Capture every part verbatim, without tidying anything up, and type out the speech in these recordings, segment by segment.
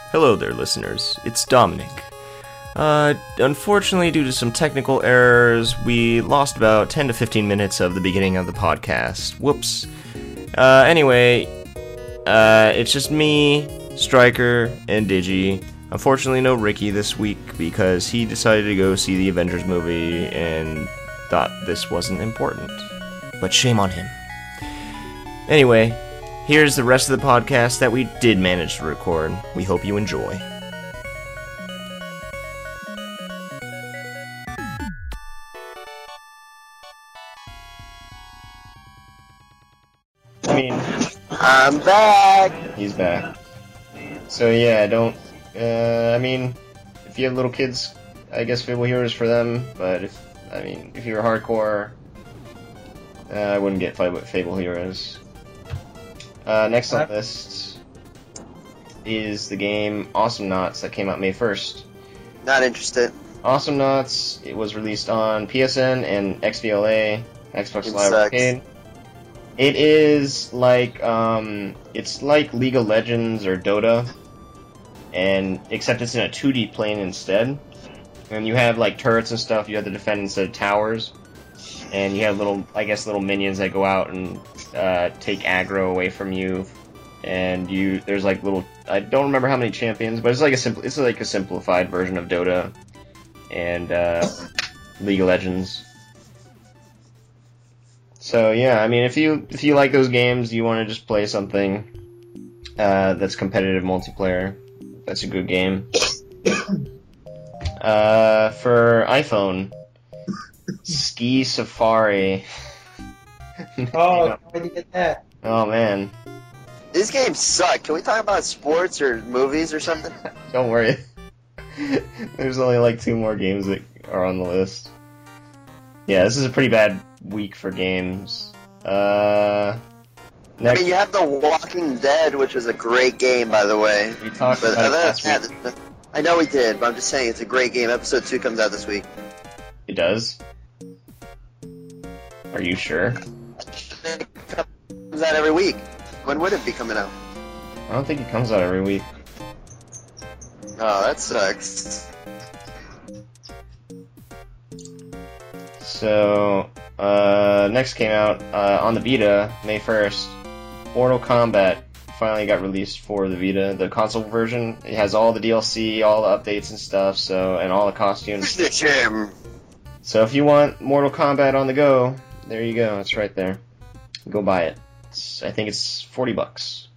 Hello there, listeners. It's Dominic. Uh, unfortunately, due to some technical errors, we lost about ten to fifteen minutes of the beginning of the podcast. Whoops. Uh, anyway, uh, it's just me, Striker, and Digi. Unfortunately, no Ricky this week because he decided to go see the Avengers movie and thought this wasn't important. But shame on him. Anyway, here's the rest of the podcast that we did manage to record. We hope you enjoy. I mean, I'm back! he's back. So yeah, don't, uh, I mean, if you have little kids, I guess Fable Heroes for them, but if, I mean, if you're hardcore, uh, I wouldn't get Fable Heroes. Uh, next on the list is the game Awesomenauts that came out May first. Not interested. Awesomenauts, it was released on P S N and X B L A, Xbox It Live sucks. Arcade. It is like, um, it's like League of Legends or Dota, and except it's in a two D plane instead. And you have like turrets and stuff you have to defend instead of towers. And you have little, I guess, little minions that go out and uh, take aggro away from you. And you, there's like little, I don't remember how many champions, but it's like a simple, it's like a simplified version of Dota and uh, League of Legends. So yeah, I mean, if you if you like those games, you want to just play something uh, that's competitive multiplayer. That's a good game. uh, for iPhone. Ski Safari. Oh, where did you get that? Oh man. These games suck. Can we talk about sports or movies or something? Don't worry. There's only like two more games that are on the list. Yeah, this is a pretty bad week for games. Uh, I next, mean, you have The Walking Dead, which is a great game, by the way. we talked But about it other last than week. that, I know we did, but I'm just saying it's a great game. Episode two comes out this week. It does? Are you sure? It comes out every week. When would it be coming out? I don't think it comes out every week. Oh, that sucks. So, uh, next came out uh, on the Vita, May first. Mortal Kombat finally got released for the Vita, the console version. It has all the D L C, all the updates and stuff, so, and all the costumes. Finish him! So if you want Mortal Kombat on the go, there you go. It's right there. Go buy it. It's, I think it's forty bucks.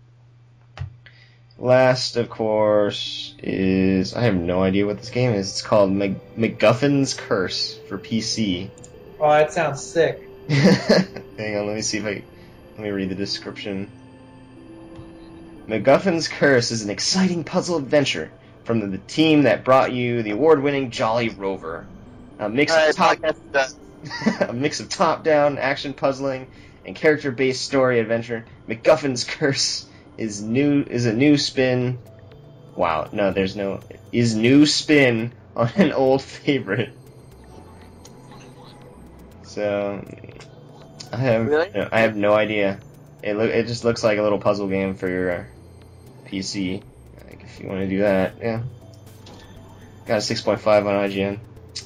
Last, of course, is I have no idea what this game is. It's called Mac- MacGuffin's Curse for P C. Oh, that sounds sick. Hang on, let me see if I let me read the description. MacGuffin's Curse is an exciting puzzle adventure from the, the team that brought you the award-winning Jolly Rover. A mix Alright, of top podcast done. a mix of top-down action puzzling and character-based story adventure. MacGuffin's Curse is new is a new spin. Wow, no, there's no is new spin on an old favorite. So I have Really? no, I have no idea. It look it just looks like a little puzzle game for your uh, P C. Like if you want to do that, yeah. Got a six point five on I G N.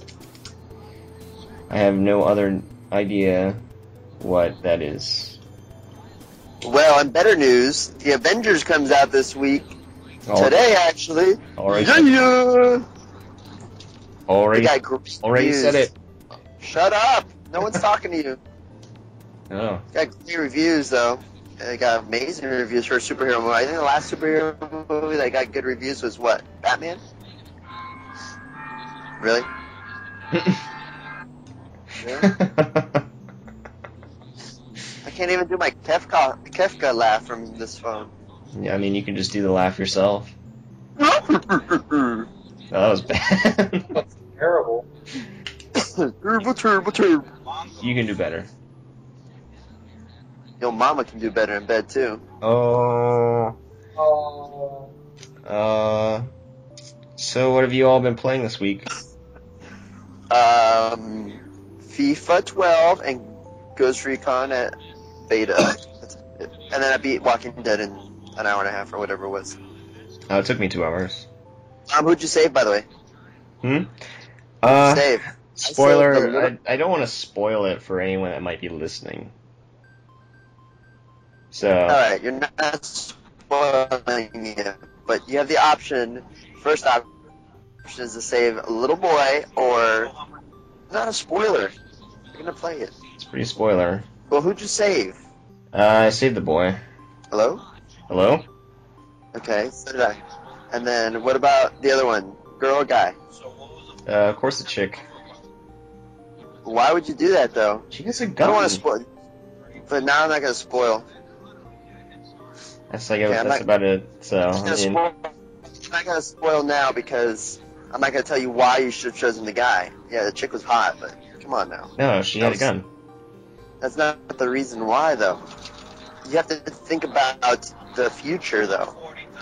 I have no other idea what that is. Well, in better news, The Avengers comes out this week. Al- Today, actually. Already, Yeah, yeah. already, They got great already reviews. said it. Shut up! No one's talking to you. Oh, Got great reviews though. They got amazing reviews for a superhero movie. I think the last superhero movie that got good reviews was what? Batman? Really? Really? I can't even do my Kefka Kefka laugh from this phone. yeah. I mean, you can just do the laugh yourself. Turbo, Oh, that was bad. That's terrible. turbo, turbo. You can do better. Yo, mama can do better in bed too. Oh. Oh, Uh. So, what have you all been playing this week? Um, FIFA twelve and Ghost Recon at beta. That's it. And then I beat Walking Dead in an hour and a half or whatever it was. Oh, it took me two hours. Um, who'd you save, by the way? Hmm? Uh, Save. spoiler, I saved a little- I, I don't want to spoil it for anyone that might be listening. So, Alright, you're not spoiling it, but you have the option. First option is to save a little boy, or not a spoiler. You're gonna play it. it's pretty spoiler. Well, who'd you save? Uh, I saved the boy. Hello? Hello? Okay, so did I. And then what about the other one? Girl or guy? Uh, of course the chick. Why would you do that, though? She has a I gun. don't want to spoil. But now I'm not gonna spoil. That's like, Okay, I'm that's not- about it, so, I'm, I gonna mean, spoil. I'm not gonna spoil now because I'm not gonna tell you why you should have chosen the guy. Yeah, the chick was hot, but come on now. no, she That had a was- gun. That's not the reason why, though. You have to think about the future, though.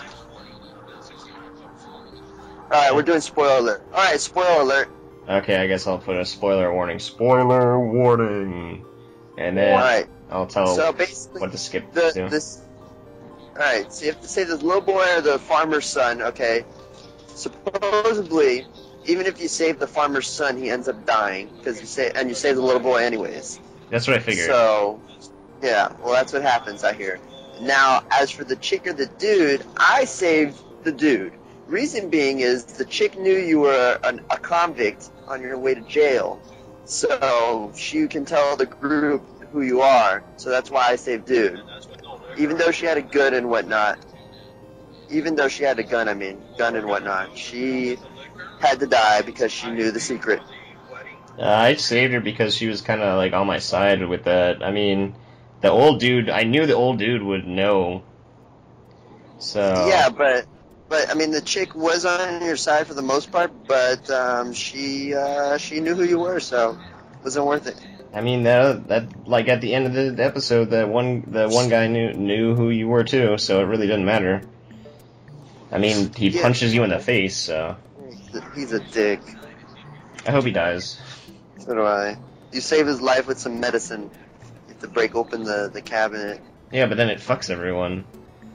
Alright, we're doing spoiler alert. Alright, spoiler alert. Okay, I guess I'll put a spoiler warning. Spoiler warning! And then Alright, I'll tell so basically, what to skip the, to. this. Alright, so you have to say this little boy or the farmer's son, okay? Supposedly, even if you save the farmer's son, he ends up dying because you say, and you save the little boy anyways. That's what I figured. So, yeah, well, that's what happens, I hear. Now, as for the chick or the dude, I saved the dude. Reason being is the chick knew you were an, a convict on your way to jail, so she can tell the group who you are. So that's why I saved dude. Even though she had a gun and whatnot, even though she had a gun, I mean, gun and whatnot, she had to die because she knew the secret. Uh, I saved her because she was kind of like on my side with that. I mean, the old dude, I knew the old dude would know. So Yeah, but but I mean the chick was on your side for the most part, but um, she uh, she knew who you were, so it wasn't worth it. I mean that that like at the end of the episode, that one the one guy knew knew who you were too, so it really didn't matter. I mean, he Yeah. punches you in the face, so He's a dick. I hope he dies. So do I. You save his life with some medicine. You have to break open the, the cabinet. Yeah, but then it fucks everyone.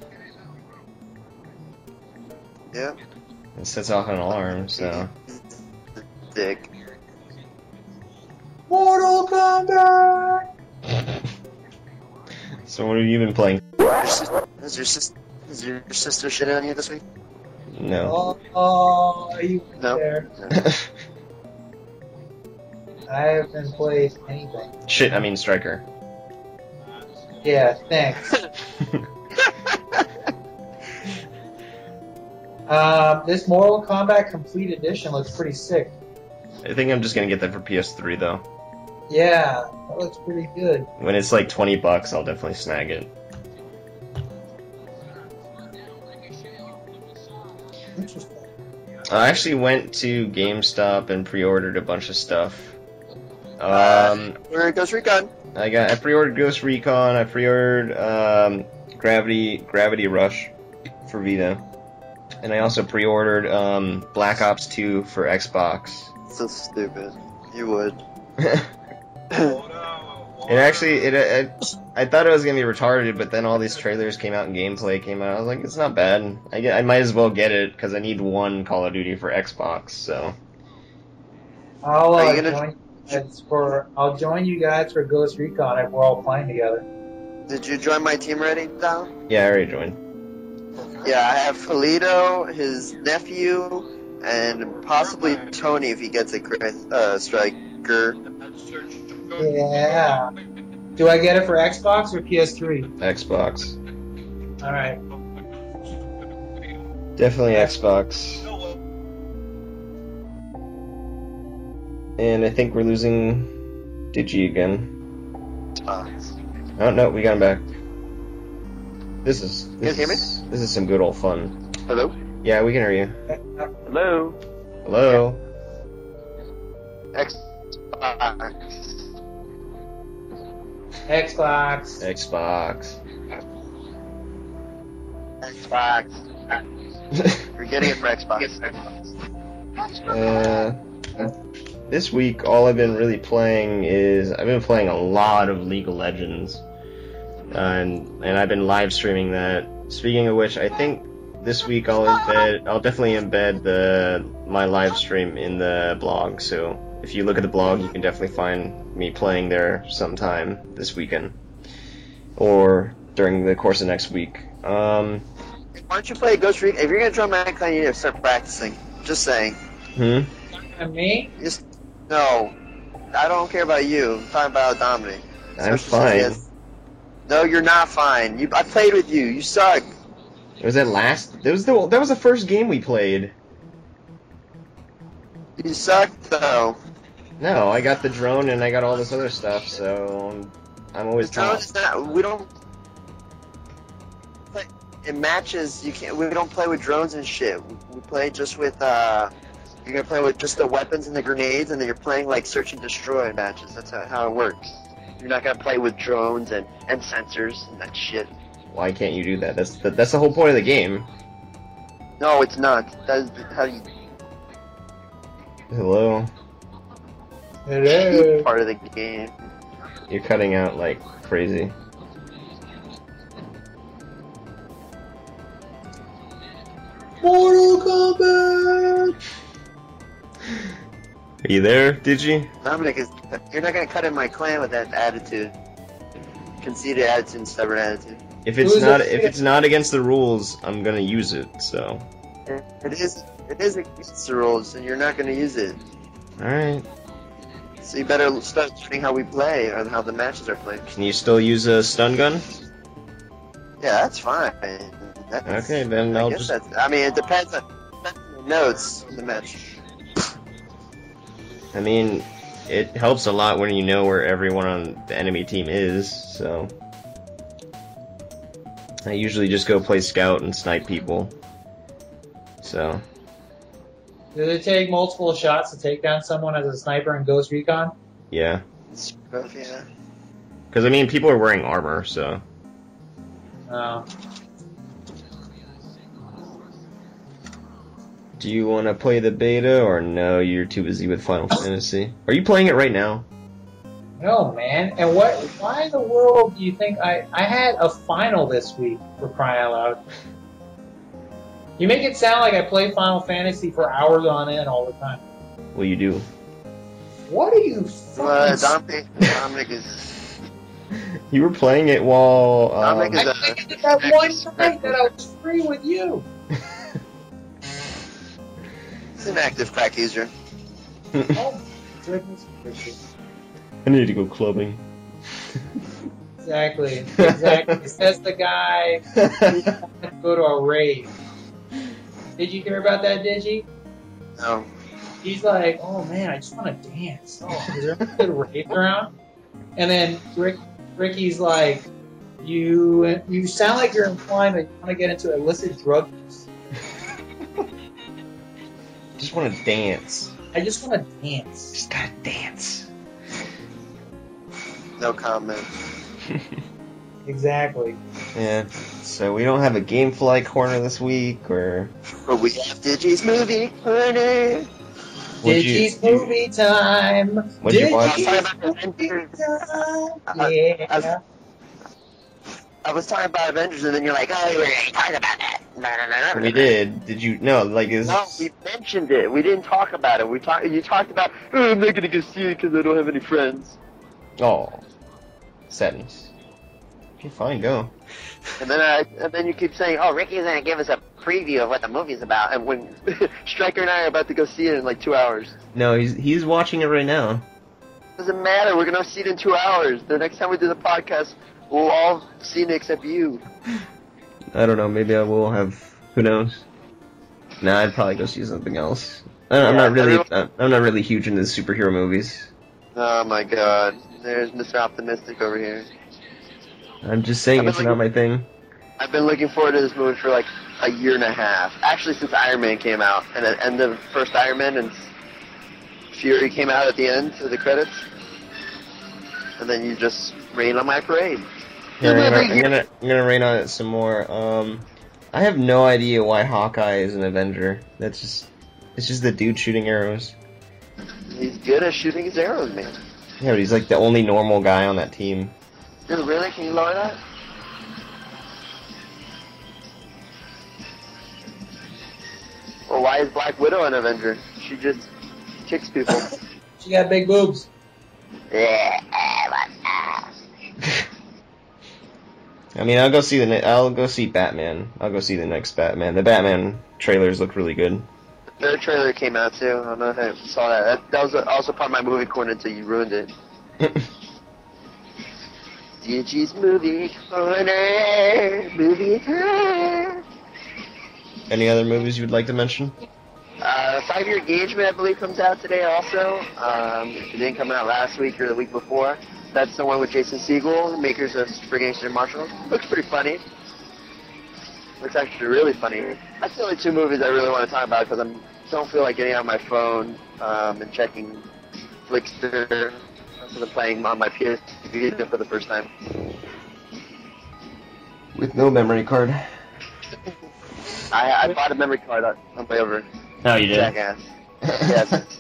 Yeah, It sets off an alarm, so. dick. Mortal Kombat! So what have you been playing? Is your sister is your sister shit on you this week? No. Oh, oh, are you No. there? I haven't played anything. Shit, I mean Striker. Yeah, thanks. Uh, this Mortal Kombat Complete Edition looks pretty sick. I think I'm just gonna get that for P S three though. Yeah, that looks pretty good. When it's like twenty bucks, I'll definitely snag it. Interesting. I actually went to GameStop and pre-ordered a bunch of stuff. Um, Uh, Where it goes Recon. I got I pre-ordered Ghost Recon. I pre-ordered um, Gravity Gravity Rush for Vita, and I also pre-ordered um, Black Ops two for Xbox. So stupid. You would. It actually, it, it, I thought it was gonna be retarded, but then all these trailers came out and gameplay came out. I was like, it's not bad. I get, I might as well get it because I need one Call of Duty for Xbox. So I'll Are uh, you gonna- join you guys for I'll join you guys for Ghost Recon if we're all playing together. Did you join my team already, Dom? yeah, I already joined. Yeah, I have Polito, his nephew, and possibly Tony if he gets a Chris- uh, striker. Yeah. Do I get it for Xbox or P S three? Xbox, All right. definitely Xbox. And I think we're losing Digi again. Uh, Oh no, we got him back. This is this, hear me? is, this is some good old fun. hello? Yeah, we can hear you. Hello? Hello. Xbox. Xbox. Xbox. Xbox. We're getting it for Xbox. Uh, this week, all I've been really playing is I've been playing a lot of League of Legends, uh, and and I've been live streaming that. Speaking of which, I think this week I'll embed. I'll definitely embed the my live stream in the blog. So if you look at the blog, you can definitely find me playing there sometime this weekend or during the course of next week. Um, Why don't you play Ghost Recon? If you're gonna join my clan, you need to start practicing. Just saying. hmm. And me? Just no. I don't care about you. I'm talking about Dominic. I'm Especially since he fine. has- No, you're not fine. You, I played with you. You suck. Was that last? That was the that was the first game we played. You suck though. No, I got the drone and I got all this other stuff, so um, I'm always The drone top. is not. We don't. Play, in matches, you can't. We don't play with drones and shit. We, we play just with. uh... You're gonna play with just the weapons and the grenades, and then you're playing like search and destroy in matches. That's how, how it works. You're not gonna play with drones and, and sensors and that shit. Why can't you do that? That's the, that's the whole point of the game. No, it's not. That's how you Hello, Hello. part of the game. you're cutting out like crazy. Mortal Kombat! Are you there, Digi? Dominic is. You're not gonna cut in my clan with that attitude. Conceited attitude and stubborn attitude. If it's Who's not it? if it's not against the rules, I'm gonna use it. So, It is. It is against the rules, and you're not gonna use it. all right. So you better start learning how we play or how the matches are played. Can you still use a stun gun? Yeah, that's fine. That's, Okay, then I I'll guess just. that's. I mean, it depends on, depends on the notes in the match. I mean, it helps a lot when you know where everyone on the enemy team is. So, I usually just go play scout and snipe people. So, Does it take multiple shots to take down someone as a sniper in Ghost Recon? yeah. Yeah. Because, I mean, people are wearing armor, so. No. Do you want to play the beta, or no, you're too busy with Final Fantasy? Are you playing it right now? No, man. And what? Why in the world do you think I? I had a final this week, for crying out loud. You make it sound like I play Final Fantasy for hours on end all the time. Well, you do. What are you Uh, fucking? Dominic, Dominic is. You were playing it while. Um, Dominic is I did that one night that I was free with you. He's an active crack user. Oh my goodness gracious. I need to go clubbing. Exactly. Exactly. Says the guy who wanted to go to a rave. Did you hear about that, Digi? No. He's like, oh man, I just want to dance. Oh, is there any good raves around? And then Rick, Ricky's like, you you sound like you're implying that you want to get into illicit drug use. Just want to dance. I just want to dance. Just gotta dance. No comment. Exactly. Yeah. So we don't have a GameFly corner this week, or But we have Digi's movie corner. would you? Digi's movie time. What'd you watch? Digi's movie time. Yeah. I was talking about Avengers, and then you're like, oh, we already talked about that. We did. Did you? No, like is. No, we mentioned it. We didn't talk about it. We talked. You talked about. Oh, I'm not gonna go see it because I don't have any friends. Oh. Sadness. Okay, fine, go. And then I, and then you keep saying, oh, Ricky's gonna give us a preview of what the movie's about, and when Stryker and I are about to go see it in like two hours. No, he's he's watching it right now. Doesn't matter. We're gonna see it in two hours. The next time we do the podcast, we'll all see it except you. I don't know. Maybe I will have. Who knows? Nah, I'd probably go see something else. I, I'm Yeah, not really. everyone- I'm not really huge into superhero movies. Oh my God. There's Mister Optimistic over here. I'm just saying I've been it's not my thing. I've been looking forward to this movie for like a year and a half. Actually, since Iron Man came out, and the end of first Iron Man, and Fury came out at the end of the credits, and then you just rain on my parade. Yeah, I'm, Every gonna, I'm year- gonna I'm gonna rain on it some more. Um, I have no idea why Hawkeye is an Avenger. That's just it's just the dude shooting arrows. He's good at shooting his arrows, man. Yeah, but he's like the only normal guy on that team. Dude, really? Can you lower that? Well, why is Black Widow an Avenger? She just kicks people. She got big boobs. Yeah. I mean, I'll go see the. Ne- I'll go see Batman. I'll go see the next Batman. The Batman trailers look really good. The third trailer came out too. I don't know if you saw that. That, that was also part of my movie corner until you ruined it. D G's movie corner, movie corner. Any other movies you would like to mention? Uh, Five Year Engagement, I believe, comes out today also. Um, it didn't come out last week or the week before. That's the one with Jason Segel, makers of For Gangster Marshall. Looks pretty funny. Looks actually really funny. That's the only two movies I really want to talk about because I don't feel like getting on my phone um, and checking Flickster instead of playing on my P S Vita for the first time. With no memory card. I, I bought a memory card on on the way over. Oh, you did? Jackass. Yes.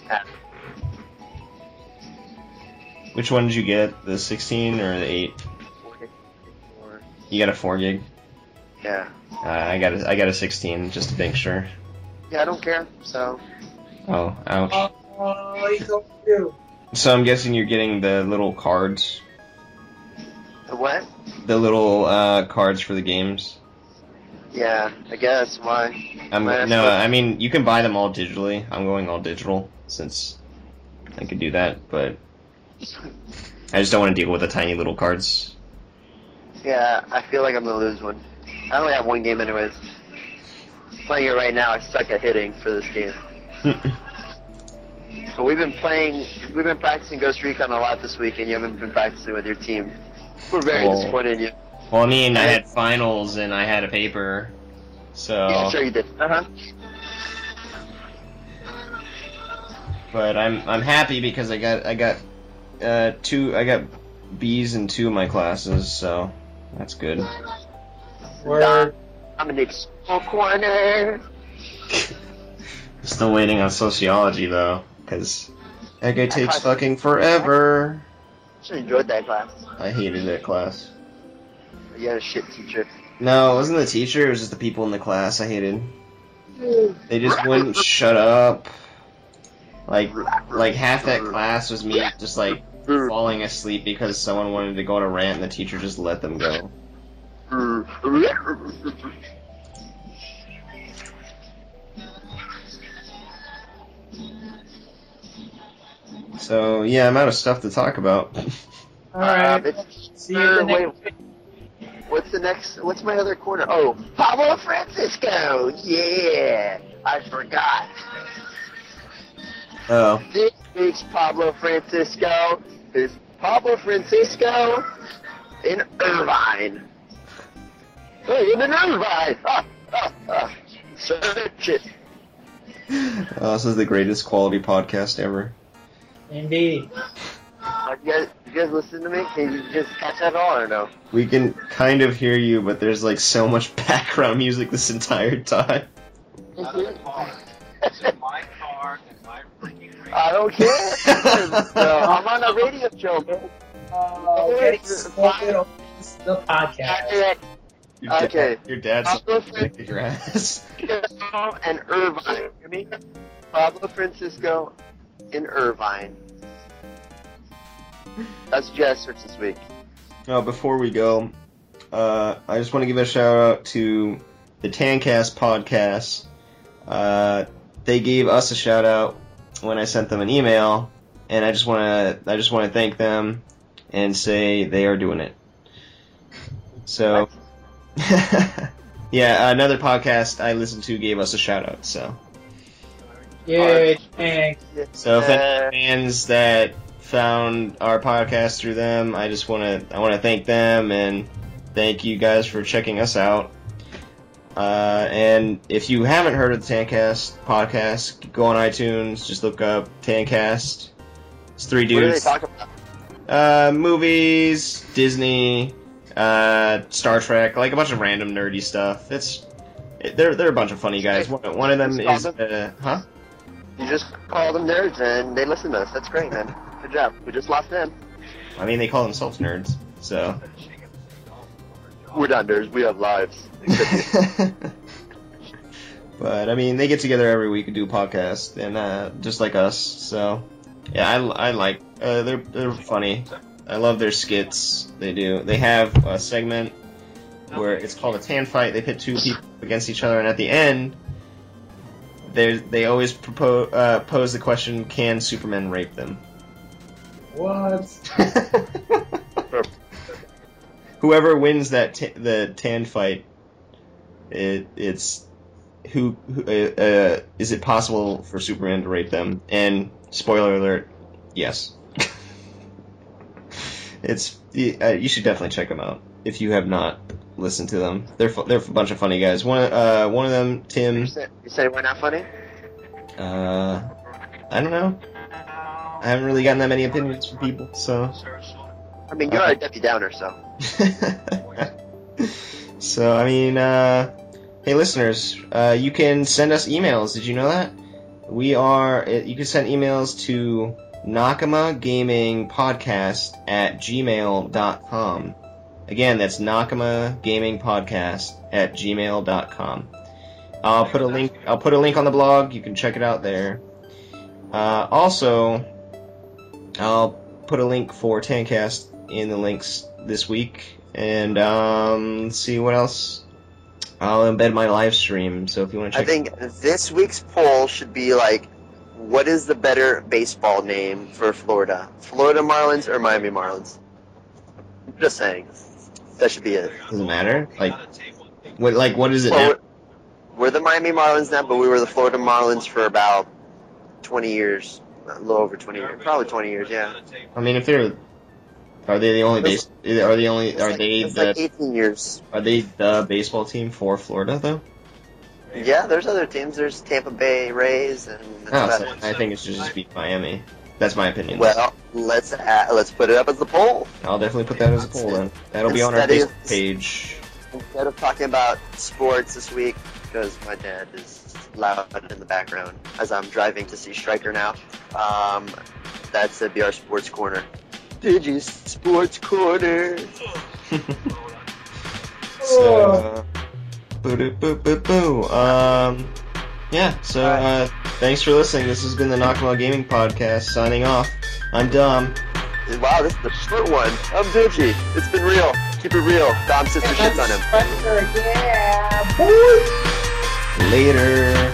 Which one did you get? The sixteen or the eight? You got a four gig? Yeah. Uh, I got a, I got a sixteen, just to make sure. Yeah, I don't care, so... Oh, ouch. Oh, you go too. So I'm guessing you're getting the little cards? The what? The little uh, cards for the games? Yeah, I guess. Why? I'm Why No, that's I mean, you can buy them all digitally. I'm going all digital, since I could do that, but... I just don't want to deal with the tiny little cards. Yeah, I feel like I'm gonna lose one. I only have one game anyways. Playing it right now, I suck at hitting for this game. So we've been playing, we've been practicing Ghost Recon a lot this week, and you haven't been practicing with your team. We're very Well, disappointed in you. Well, I mean, I had finals and I had a paper, so... Yeah, sure you did. Uh-huh. But I'm I'm happy because I got I got uh two I got B's in two of my classes, so that's good. Word. I'm an expo corner. Still waiting on sociology though, because that guy takes fucking forever. Actually enjoyed that class. I hated that class. You had a shit teacher. No, it wasn't the teacher, it was just the people in the class I hated. They just wouldn't shut up. Like, like half that class was me just like falling asleep because someone wanted to go on a rant and the teacher just let them go. So, yeah, I'm out of stuff to talk about. Alright. Uh, it's- See you the wait, next week. What's the next? What's my other corner? Oh, Pablo Francisco. Yeah, I forgot. Oh. This week's Pablo Francisco is Pablo Francisco in Irvine. Hey, in Irvine. Ah, ah, ah. Search it. Oh, this is the greatest quality podcast ever. Indeed. Uh, you guys, you guys listen to me? Can you just catch that all or no? We can kind of hear you, but there's like so much background music this entire time. I don't care. No, I'm on a radio show, man. Uh, getting spoken on the podcast. Your dad- Okay. Your dad's Pablo kick your ass. Francisco and Irvine. Hear me? Pablo Francisco in Irvine. That's jazz search this week. Now, before we go, uh, I just want to give a shout out to the Tancast podcast. Uh, they gave us a shout out when I sent them an email, and I just want to I just want to thank them and say they are doing it. So, yeah, another podcast I listened to gave us a shout out. So, Yay, thanks. so if Uh, any fans that found our podcast through them, I just want to I want to thank them and thank you guys for checking us out. Uh, and if you haven't heard of the Tancast podcast, go on iTunes, just look up Tancast. It's three What do they dudes. talk about? Uh, movies, Disney, uh, Star Trek, like a bunch of random nerdy stuff. It's it, they're they're a bunch of funny guys. One, one of them is uh, huh? You just call them nerds and they listen to us. That's great, man. Good job. We just lost them. I mean, they call themselves nerds, so. We're not nerds. We have lives. But I mean, they get together every week and do a podcast, and uh, just like us. So yeah, I, I like uh, they're they're funny. I love their skits. They do. They have a segment where it's called a tan fight. They pit two people against each other, and at the end, they they always propose uh, pose the question: can Superman rape them? What? Whoever wins that t- the tan fight, it it's who, who uh, uh, is it possible for Superman to rape them? And spoiler alert, yes. It's uh, you should definitely check them out if you have not listened to them. They're fu- they're a bunch of funny guys. One uh one of them, Tim. You said, you said we're not funny? Uh, I don't know. I haven't really gotten that many opinions from people, so. I mean, you're uh, a Debbie Downer, so. So I mean, uh, hey listeners, uh, you can send us emails. Did you know that? We are. You can send emails to Nakama Gaming Podcast at gmail dot com. Again, that's Nakama Gaming Podcast at gmail dot com. I'll put a link. I'll put a link on the blog. You can check it out there. Uh, also, I'll put a link for Tancast in the links this week. And um, let's see what else. I'll embed my live stream. So if you want to I check. think this week's poll should be like, what is the better baseball name for Florida? Florida Marlins or Miami Marlins? I'm just saying. That should be it. Doesn't matter. Like, what? Like, what is it Well, now? we're, we're the Miami Marlins now, but we were the Florida Marlins for about twenty years. A little over twenty years. Probably twenty years, yeah. I mean, if they're, are they the only base? Are they only? It's Are like, they it's the? like eighteen years. Are they the baseball team for Florida though? Yeah, there's other teams. There's Tampa Bay Rays, and that's Oh, about so it. I think it should just be Miami. That's my opinion. Well, let's add, let's put it up as the poll. I'll definitely put that as a poll then. That'll be on our Instead of- Facebook page. Instead of talking about sports this week, because my dad is loud in the background as I'm driving to see Stryker now, um, that's the B R Sports Corner. Digi Sports Corner. So, boo doo boo boo boo. Um, yeah. So, uh, thanks for listening. This has been the Nakama Gaming Podcast. Signing off. I'm Dom. Wow, this is the short one. I'm Digi. It's been real. Keep it real. Dom's sister shits on him. Yeah, boy. Later.